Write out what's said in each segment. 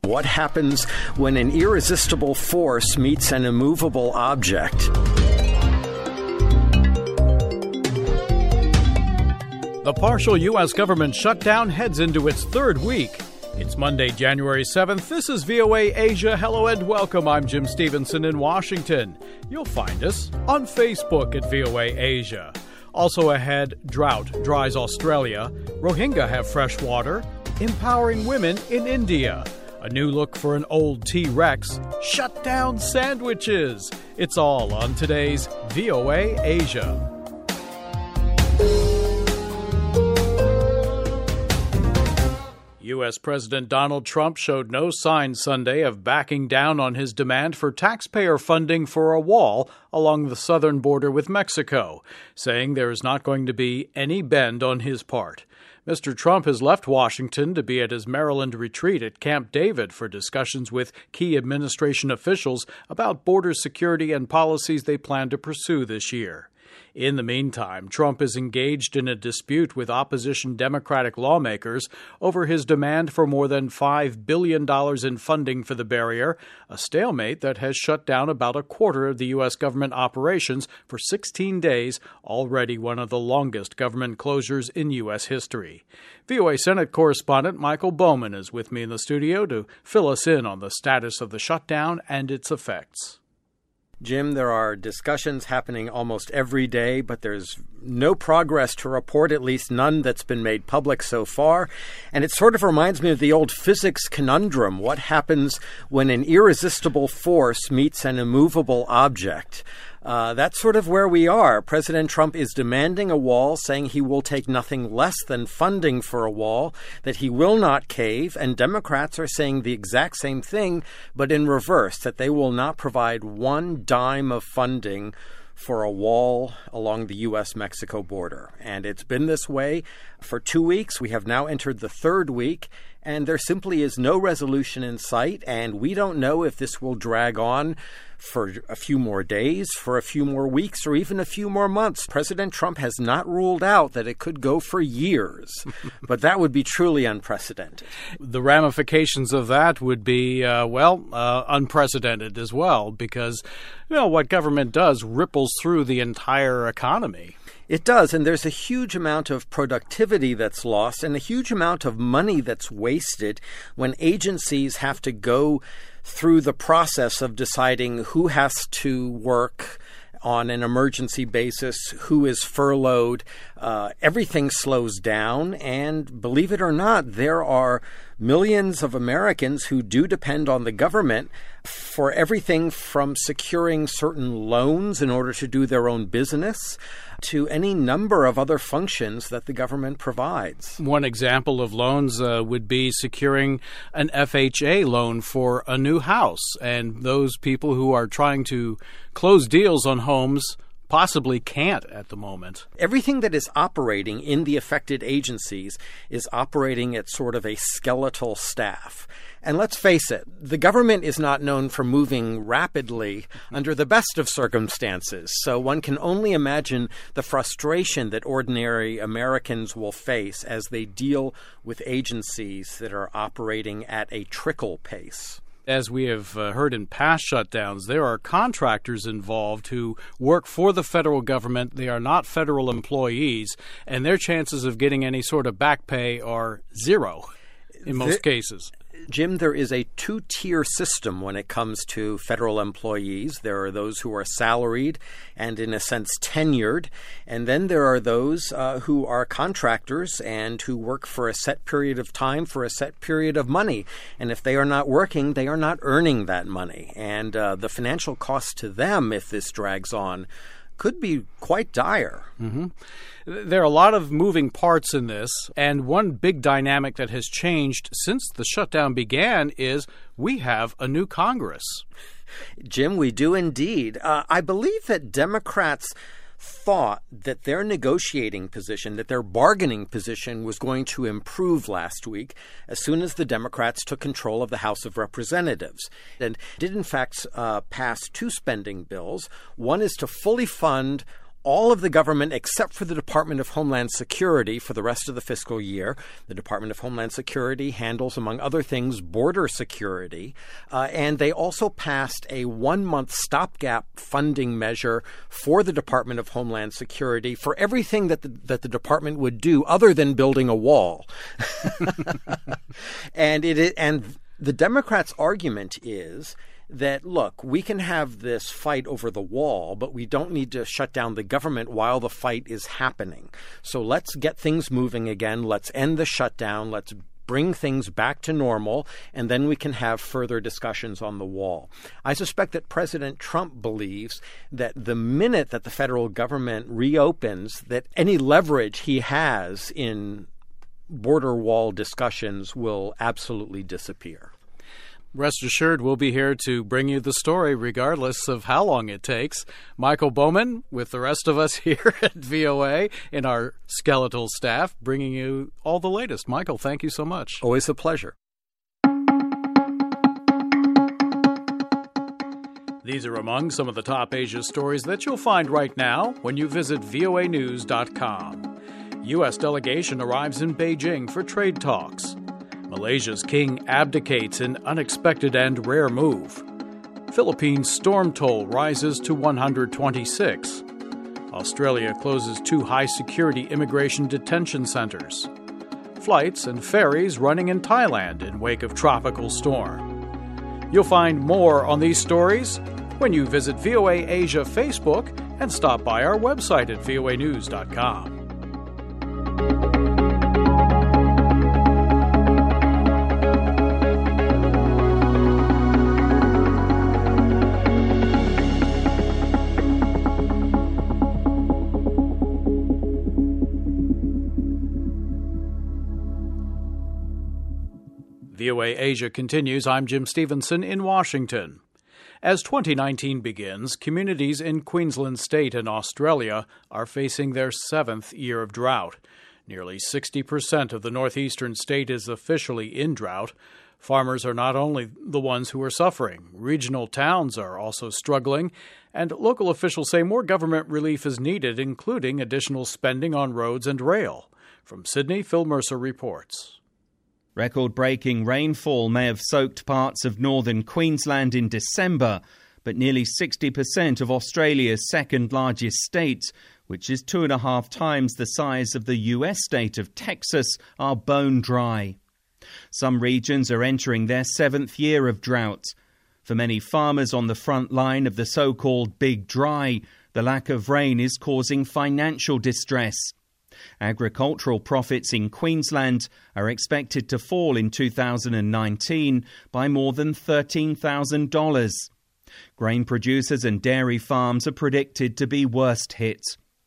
What happens when an irresistible force meets an immovable object? The partial U.S. government shutdown heads into its third week. It's Monday, January 7th. This is VOA Asia. Hello and welcome. I'm Jim Stevenson in Washington. You'll find us on Facebook at VOA Asia. Also ahead, drought dries Australia. Rohingya have fresh water. Empowering women in India. A new look for an old T-Rex. Shut down sandwiches. It's all on today's VOA Asia. U.S. President Donald Trump showed no signs Sunday of backing down on his demand for taxpayer funding for a wall along the southern border with Mexico, saying there is not going to be any bend on his part. Mr. Trump has left Washington to be at his Maryland retreat at Camp David for discussions with key administration officials about border security and policies they plan to pursue this year. In the meantime, Trump is engaged in a dispute with opposition Democratic lawmakers over his demand for more than $5 billion in funding for the barrier, a stalemate that has shut down about a quarter of the U.S. government operations for 16 days, already one of the longest government closures in U.S. history. VOA Senate correspondent Michael Bowman is with me in the studio to fill us in on the status of the shutdown and its effects. Jim, there are discussions happening almost every day, but there's no progress to report, at least none that's been made public so far. And it sort of reminds me of the old physics conundrum. What happens when an irresistible force meets an immovable object? That's sort of where we are. President Trump is demanding a wall, saying he will take nothing less than funding for a wall, that he will not cave, and Democrats are saying the exact same thing, but in reverse, that they will not provide one dime of funding for a wall along the U.S.-Mexico border. And it's been this way for 2 weeks. We have now entered the third week, and there simply is no resolution in sight, and we don't know if this will drag on for a few more days, for a few more weeks, or even a few more months. President Trump has not ruled out that it could go for years, but that would be truly unprecedented. The ramifications of that would be, unprecedented as well, because, what government does ripples through the entire economy. It does, and there's a huge amount of productivity that's lost and a huge amount of money that's wasted when agencies have to go through the process of deciding who has to work on an emergency basis, who is furloughed. Everything slows down, and believe it or not, there are millions of Americans who do depend on the government for everything from securing certain loans in order to do their own business to any number of other functions that the government provides. One example of loans would be securing an FHA loan for a new house. And those people who are trying to close deals on homes possibly can't at the moment. Everything that is operating in the affected agencies is operating at sort of a skeletal staff. And let's face it, the government is not known for moving rapidly under the best of circumstances. So one can only imagine the frustration that ordinary Americans will face as they deal with agencies that are operating at a trickle pace. As we have heard in past shutdowns, there are contractors involved who work for the federal government. They are not federal employees, and their chances of getting any sort of back pay are zero in most cases. Jim, there is a two-tier system when it comes to federal employees. There are those who are salaried and, in a sense, tenured. And then there are those who are contractors and who work for a set period of time for a set period of money. And if they are not working, they are not earning that money. And the financial cost to them, if this drags on, could be quite dire. Mm-hmm. There are a lot of moving parts in this, and one big dynamic that has changed since the shutdown began is we have a new Congress. Jim, we do indeed. I believe that Democrats thought that their negotiating position, that their bargaining position was going to improve last week as soon as the Democrats took control of the House of Representatives and did in fact pass two spending bills. One is to fully fund all of the government except for the Department of Homeland Security for the rest of the fiscal year. The Department of Homeland Security handles, among other things, border security. And they also passed a 1-month stopgap funding measure for the Department of Homeland Security for everything that the department would do other than building a wall. And the Democrats' argument is that, look, we can have this fight over the wall, but we don't need to shut down the government while the fight is happening. So let's get things moving again. Let's end the shutdown. Let's bring things back to normal, and then we can have further discussions on the wall. I suspect that President Trump believes that the minute that the federal government reopens, that any leverage he has in border wall discussions will absolutely disappear. Rest assured, we'll be here to bring you the story regardless of how long it takes. Michael Bowman, with the rest of us here at VOA in our skeletal staff, bringing you all the latest. Michael, thank you so much. Always a pleasure. These are among some of the top Asia stories that you'll find right now when you visit voanews.com. U.S. delegation arrives in Beijing for trade talks. Malaysia's king abdicates in unexpected and rare move. Philippines' storm toll rises to 126. Australia closes 2 high-security immigration detention centers. Flights and ferries running in Thailand in wake of tropical storm. You'll find more on these stories when you visit VOA Asia Facebook and stop by our website at voanews.com. VOA Asia continues. I'm Jim Stevenson in Washington. As 2019 begins, communities in Queensland State and Australia are facing their 7th year of drought. Nearly 60% of the northeastern state is officially in drought. Farmers are not only the ones who are suffering. Regional towns are also struggling, and local officials say more government relief is needed, including additional spending on roads and rail. From Sydney, Phil Mercer reports. Record-breaking rainfall may have soaked parts of northern Queensland in December, but nearly 60% of Australia's second-largest state, which is 2.5 times the size of the US state of Texas, are bone dry. Some regions are entering their 7th year of drought. For many farmers on the front line of the so-called Big Dry, the lack of rain is causing financial distress. Agricultural profits in Queensland are expected to fall in 2019 by more than $13,000. Grain producers and dairy farms are predicted to be worst hit.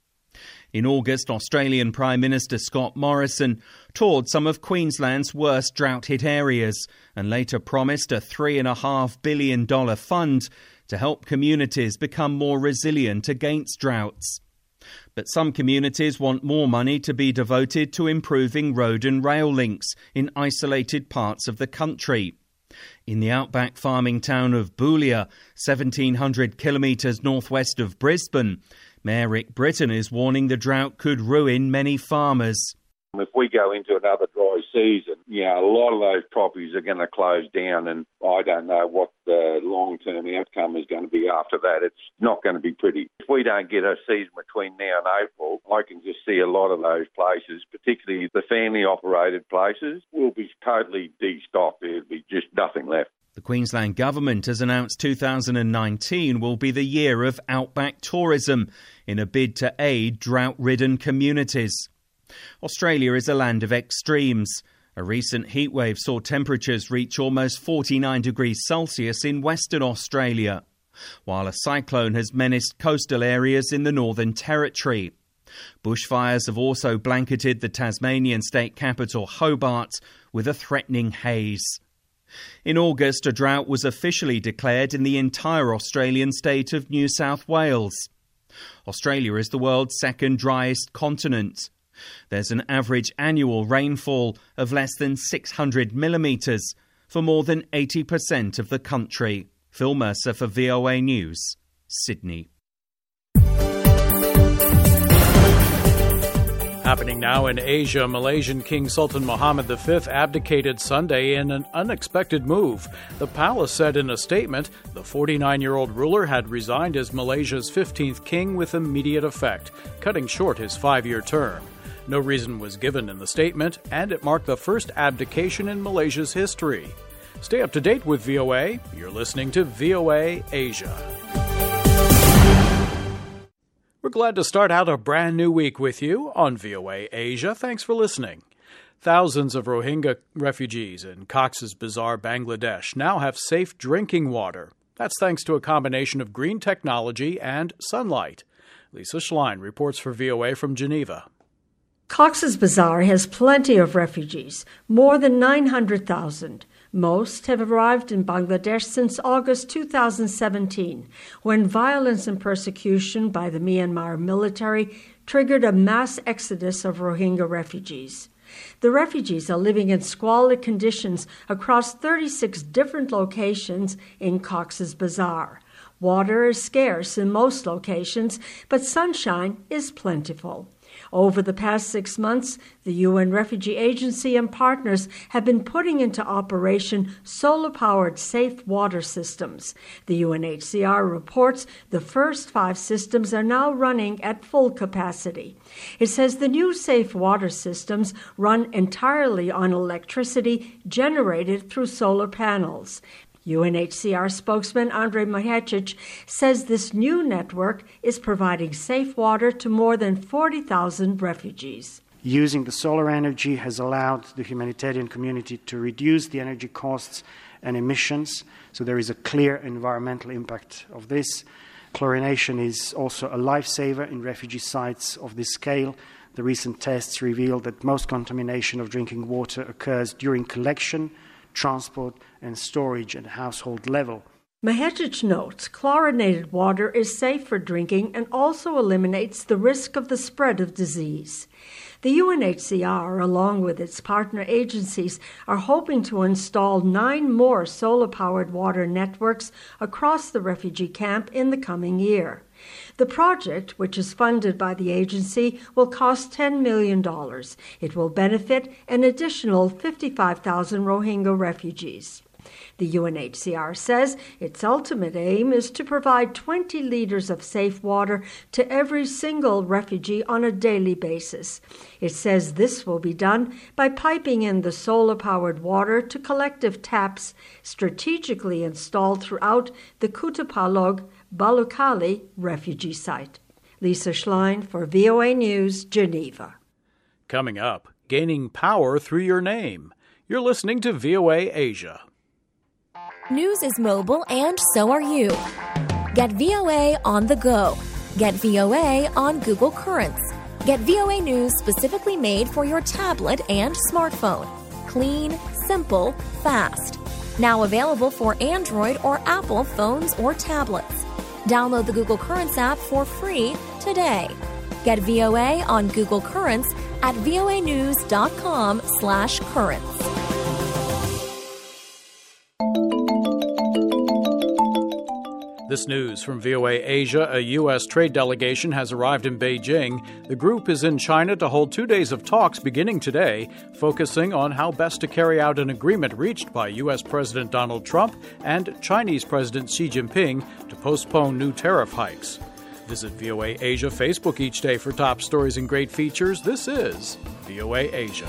In August, Australian Prime Minister Scott Morrison toured some of Queensland's worst drought-hit areas and later promised a $3.5 billion fund to help communities become more resilient against droughts. But some communities want more money to be devoted to improving road and rail links in isolated parts of the country. In the outback farming town of Boulia, 1,700 kilometres northwest of Brisbane, Mayor Rick Britton is warning the drought could ruin many farmers. If we go into another dry season, a lot of those properties are going to close down, and I don't know what the long-term outcome is going to be after that. It's not going to be pretty. If we don't get a season between now and April, I can just see a lot of those places, particularly the family-operated places, will be totally de-stocked. There'll be just nothing left. The Queensland Government has announced 2019 will be the year of outback tourism in a bid to aid drought-ridden communities. Australia is a land of extremes. A recent heatwave saw temperatures reach almost 49 degrees Celsius in Western Australia, while a cyclone has menaced coastal areas in the Northern Territory. Bushfires have also blanketed the Tasmanian state capital Hobart with a threatening haze. In August, a drought was officially declared in the entire Australian state of New South Wales. Australia is the world's second driest continent. There's an average annual rainfall of less than 600 millimetres for more than 80% of the country. Phil Mercer for VOA News, Sydney. Happening now in Asia, Malaysian King Sultan Muhammad V abdicated Sunday in an unexpected move. The palace said in a statement the 49-year-old ruler had resigned as Malaysia's 15th king with immediate effect, cutting short his 5-year term. No reason was given in the statement, and it marked the first abdication in Malaysia's history. Stay up to date with VOA. You're listening to VOA Asia. We're glad to start out a brand new week with you on VOA Asia. Thanks for listening. Thousands of Rohingya refugees in Cox's Bazar, Bangladesh, now have safe drinking water. That's thanks to a combination of green technology and sunlight. Lisa Schlein reports for VOA from Geneva. Cox's Bazar has plenty of refugees, more than 900,000. Most have arrived in Bangladesh since August 2017, when violence and persecution by the Myanmar military triggered a mass exodus of Rohingya refugees. The refugees are living in squalid conditions across 36 different locations in Cox's Bazar. Water is scarce in most locations, but sunshine is plentiful. Over the past 6 months, the UN Refugee Agency and partners have been putting into operation solar-powered safe water systems. The UNHCR reports the first 5 systems are now running at full capacity. It says the new safe water systems run entirely on electricity generated through solar panels. UNHCR spokesman Andrej Mahecic says this new network is providing safe water to more than 40,000 refugees. Using the solar energy has allowed the humanitarian community to reduce the energy costs and emissions, so there is a clear environmental impact of this. Chlorination is also a lifesaver in refugee sites of this scale. The recent tests revealed that most contamination of drinking water occurs during collection, transport and storage at household level. Mahecic notes chlorinated water is safe for drinking and also eliminates the risk of the spread of disease. The UNHCR, along with its partner agencies, are hoping to install 9 more solar-powered water networks across the refugee camp in the coming year. The project, which is funded by the agency, will cost $10 million. It will benefit an additional 55,000 Rohingya refugees. The UNHCR says its ultimate aim is to provide 20 liters of safe water to every single refugee on a daily basis. It says this will be done by piping in the solar-powered water to collective taps strategically installed throughout the Kutupalong Balukali refugee site. Lisa Schlein for VOA News, Geneva. Coming up, gaining power through your name. You're listening to VOA Asia. News is mobile and so are you. Get VOA on the go. Get VOA on Google Currents. Get VOA News specifically made for your tablet and smartphone. Clean, simple, fast. Now available for Android or Apple phones or tablets. Download the Google Currents app for free today. Get VOA on Google Currents at voanews.com/currents. This news from VOA Asia. A U.S. trade delegation has arrived in Beijing. The group is in China to hold 2 days of talks beginning today, focusing on how best to carry out an agreement reached by U.S. President Donald Trump and Chinese President Xi Jinping to postpone new tariff hikes. Visit VOA Asia Facebook each day for top stories and great features. This is VOA Asia.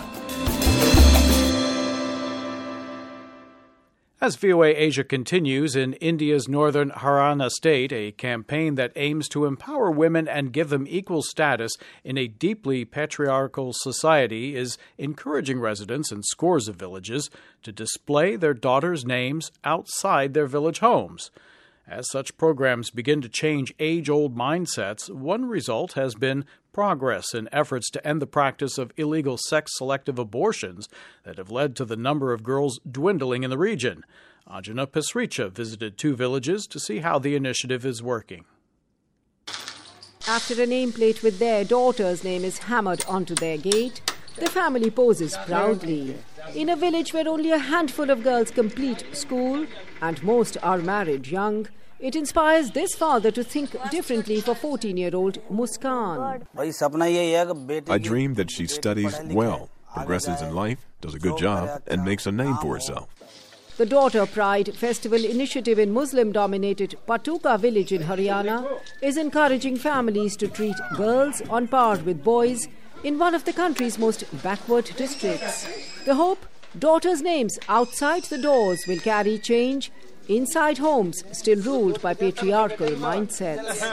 As VOA Asia continues, in India's northern Haryana state, a campaign that aims to empower women and give them equal status in a deeply patriarchal society is encouraging residents in scores of villages to display their daughters' names outside their village homes. As such programs begin to change age-old mindsets, one result has been progress in efforts to end the practice of illegal sex-selective abortions that have led to the number of girls dwindling in the region. Anjana Pasricha visited 2 villages to see how the initiative is working. After a nameplate with their daughter's name is hammered onto their gate, the family poses proudly. In a village where only a handful of girls complete school and most are married young, It inspires this father to think differently for 14-year-old Muskan. I dream that she studies well, progresses in life, does a good job, and makes a name for herself. The Daughter Pride Festival initiative in Muslim-dominated Patuka village in Haryana is encouraging families to treat girls on par with boys in one of the country's most backward districts. The hope? Daughters' names outside the doors will carry change inside homes still ruled by patriarchal mindsets.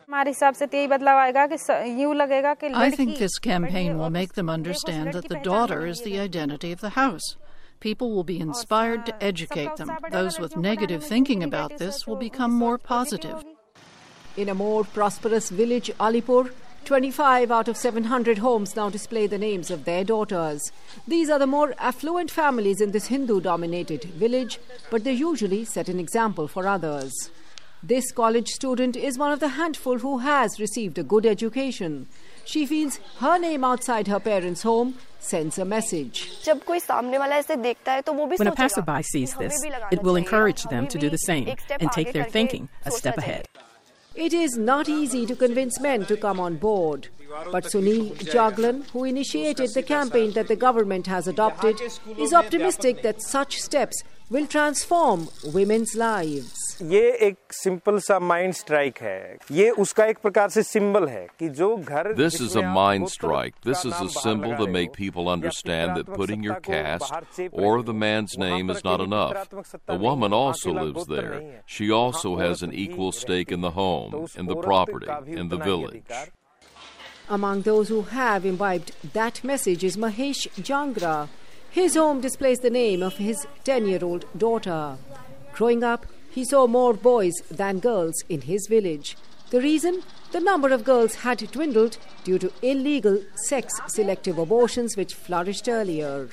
I think this campaign will make them understand that the daughter is the identity of the house. People will be inspired to educate them. Those with negative thinking about this will become more positive. In a more prosperous village, Alipur, 25 out of 700 homes now display the names of their daughters. These are the more affluent families in this Hindu-dominated village, but they usually set an example for others. This college student is one of the handful who has received a good education. She feels her name outside her parents' home sends a message. When a passerby sees this, it will encourage them to do the same and take their thinking a step ahead. It is not easy to convince men to come on board. But Sunil Jaglan, who initiated the campaign that the government has adopted, is optimistic that such steps will transform women's lives. ये एक simple सा mind strike है. ये उसका एक प्रकार से symbol है कि जो घर. This is a mind strike. This is a symbol to make people understand that putting your caste or the man's name is not enough. The woman also lives there. She also has an equal stake in the home, in the property, in the village. Among those who have imbibed that message is Mahesh Jangra. His home displays the name of his 10-year-old daughter. Growing up, he saw more boys than girls in his village. The reason? The number of girls had dwindled due to illegal sex-selective abortions which flourished earlier.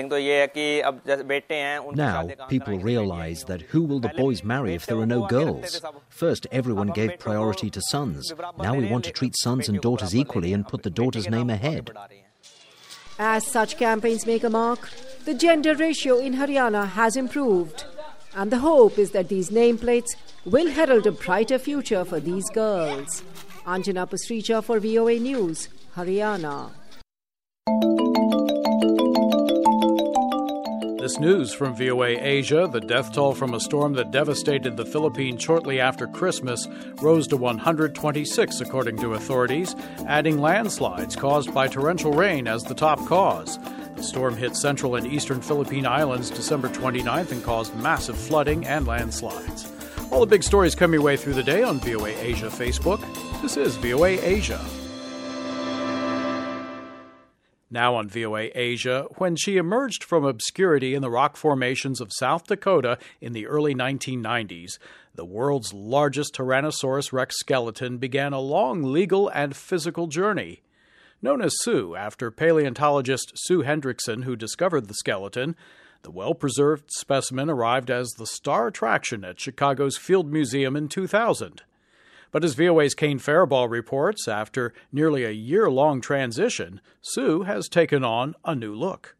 Now, people realize that who will the boys marry if there are no girls? First, everyone gave priority to sons. Now we want to treat sons and daughters equally and put the daughter's name ahead. As such campaigns make a mark, the gender ratio in Haryana has improved. And the hope is that these nameplates will herald a brighter future for these girls. Anjana Pasricha for VOA News, Haryana. This news from VOA Asia: the death toll from a storm that devastated the Philippines shortly after Christmas rose to 126, according to authorities, adding landslides caused by torrential rain as the top cause. The storm hit central and eastern Philippine islands December 29th and caused massive flooding and landslides. All the big stories come your way through the day on VOA Asia Facebook. This is VOA Asia. Now on VOA Asia, when she emerged from obscurity in the rock formations of South Dakota in the early 1990s, the world's largest Tyrannosaurus rex skeleton began a long legal and physical journey. Known as Sue, after paleontologist Sue Hendrickson, who discovered the skeleton, the well-preserved specimen arrived as the star attraction at Chicago's Field Museum in 2000. But as VOA's Kane Faribault reports, after nearly a year-long transition, Sue has taken on a new look.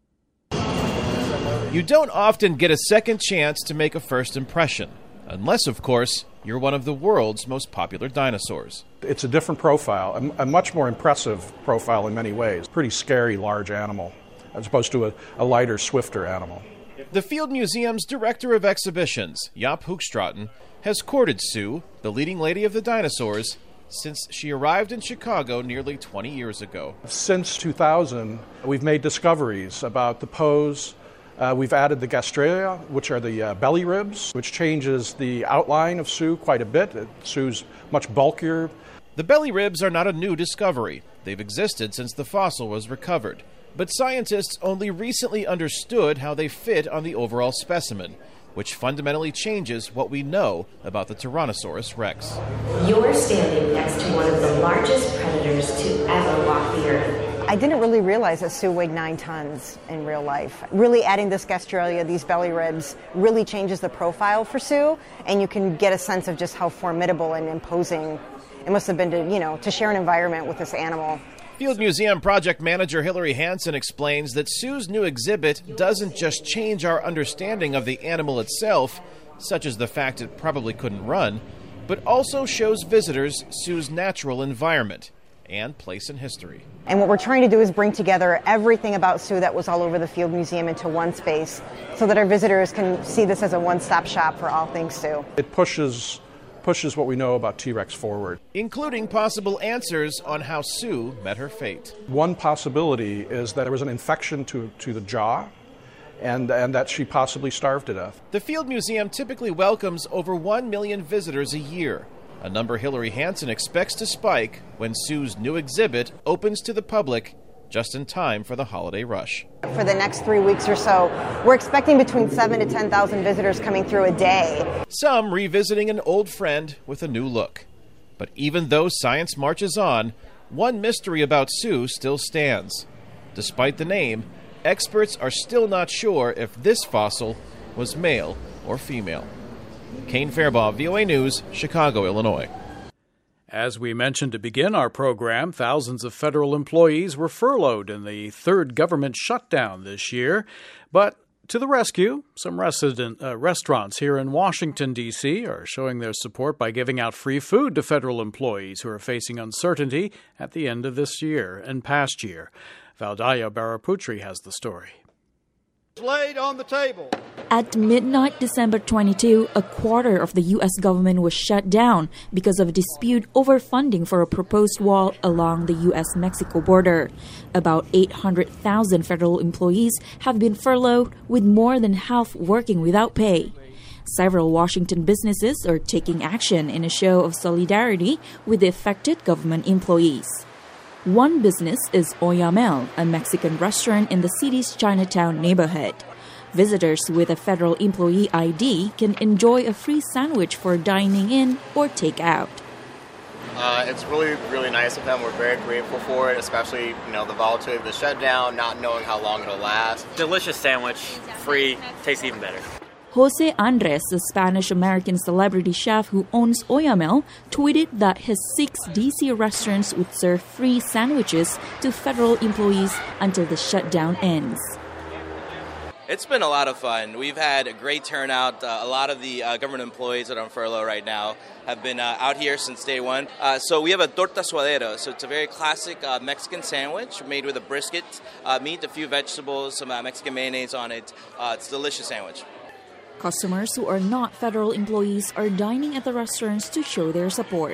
You don't often get a second chance to make a first impression, unless, of course, you're one of the world's most popular dinosaurs. It's a different profile, a much more impressive profile in many ways. Pretty scary, large animal, as opposed to a lighter, swifter animal. The Field Museum's director of exhibitions, Jaap Hoogstraten, has courted Sue, the leading lady of the dinosaurs, since she arrived in Chicago nearly 20 years ago. Since 2000, we've made discoveries about the pose. We've added the gastralia, which are the belly ribs, which changes the outline of Sue quite a bit. Sue's much bulkier. The belly ribs are not a new discovery. They've existed since the fossil was recovered. But scientists only recently understood how they fit on the overall specimen, which fundamentally changes what we know about the Tyrannosaurus rex. You're standing next to one of the largest predators to ever walk the earth. I didn't really realize that Sue weighed 9 tons in real life. Really adding this gastralia, these belly ribs, really changes the profile for Sue, and you can get a sense of just how formidable and imposing it must have been to share an environment with this animal. Field Museum project manager Hillary Hansen explains that Sue's new exhibit doesn't just change our understanding of the animal itself, such as the fact it probably couldn't run, but also shows visitors Sue's natural environment and place in history. And what we're trying to do is bring together everything about Sue that was all over the Field Museum into one space so that our visitors can see this as a one-stop shop for all things Sue. It pushes what we know about T-Rex forward. Including possible answers on how Sue met her fate. One possibility is that there was an infection to the jaw and that she possibly starved to death. The Field Museum typically welcomes over 1 million visitors a year, a number Hillary Hansen expects to spike when Sue's new exhibit opens to the public just in time for the holiday rush. For the next 3 weeks or so, we're expecting between 7,000 to 10,000 visitors coming through a day. Some revisiting an old friend with a new look. But even though science marches on, one mystery about Sue still stands. Despite the name, experts are still not sure if this fossil was male or female. Kane Fairbaugh, VOA News, Chicago, Illinois. As we mentioned to begin our program, thousands of federal employees were furloughed in the third government shutdown this year. But to the rescue, some restaurants here in Washington, D.C. are showing their support by giving out free food to federal employees who are facing uncertainty at the end of this year and past year. Valdaya Baraputri has the story. Laid on the table. At midnight December 22, a quarter of the U.S. government was shut down because of a dispute over funding for a proposed wall along the U.S.-Mexico border. About 800,000 federal employees have been furloughed, with more than half working without pay. Several Washington businesses are taking action in a show of solidarity with the affected government employees. One business is Oyamel, a Mexican restaurant in the city's Chinatown neighborhood. Visitors with a federal employee ID can enjoy a free sandwich for dining in or take out. It's really, really nice of them. We're very grateful for it, especially, the volatility of the shutdown, not knowing how long it'll last. Delicious sandwich, free, tastes even better. Jose Andres, a Spanish-American celebrity chef who owns Oyamel, tweeted that his 6 D.C. restaurants would serve free sandwiches to federal employees until the shutdown ends. It's been a lot of fun. We've had a great turnout. A lot of the government employees that are on furlough right now have been out here since day one. So we have a torta suadero. So it's a very classic Mexican sandwich made with a brisket, meat, a few vegetables, some Mexican mayonnaise on it. It's a delicious sandwich. Customers who are not federal employees are dining at the restaurants to show their support.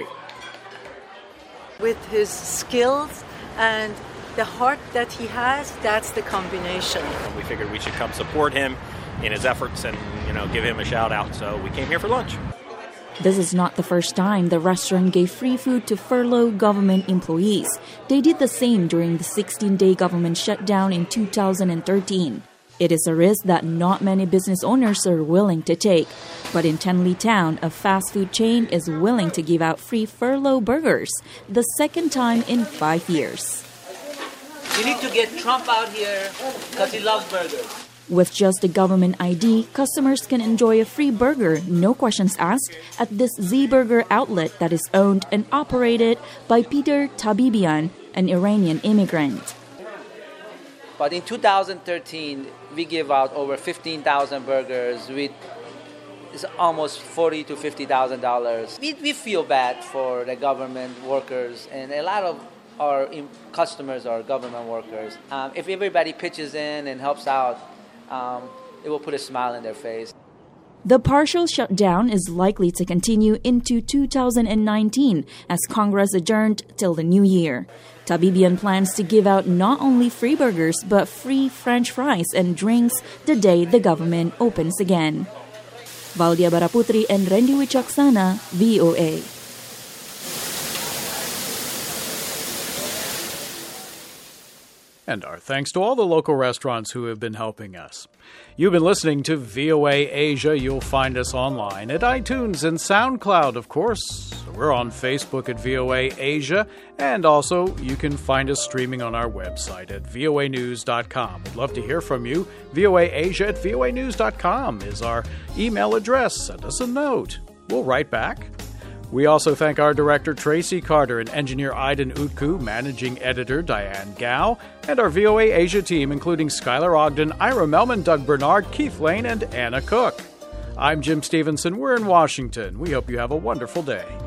With his skills and the heart that he has, that's the combination. We figured we should come support him in his efforts and, give him a shout out. So we came here for lunch. This is not the first time the restaurant gave free food to furloughed government employees. They did the same during the 16-day government shutdown in 2013. It is a risk that not many business owners are willing to take. But in Tenleytown, a fast food chain is willing to give out free furlough burgers, the second time in 5 years. You need to get Trump out here because he loves burgers. With just a government ID, customers can enjoy a free burger, no questions asked, at this Z-Burger outlet that is owned and operated by Peter Tabibian, an Iranian immigrant. But in 2013, we gave out over 15,000 burgers with almost $40,000 to $50,000. We feel bad for the government workers, and a lot of our customers are government workers. If everybody pitches in and helps out, it will put a smile in their face. The partial shutdown is likely to continue into 2019 as Congress adjourned till the new year. Tabibian plans to give out not only free burgers but free French fries and drinks the day the government opens again. Valdia Baraputri and Randy Wicaksana, VOA. And our thanks to all the local restaurants who have been helping us. You've been listening to VOA Asia. You'll find us online at iTunes and SoundCloud, of course. We're on Facebook at VOA Asia, and also you can find us streaming on our website at voanews.com. We'd love to hear from you. voaasia at voanews.com is our email address. Send us a note. We'll write back. We also thank our director, Tracy Carter, and engineer Aiden Utku, managing editor Diane Gao, and our VOA Asia team, including Skylar Ogden, Ira Melman, Doug Bernard, Keith Lane, and Anna Cook. I'm Jim Stevenson. We're in Washington. We hope you have a wonderful day.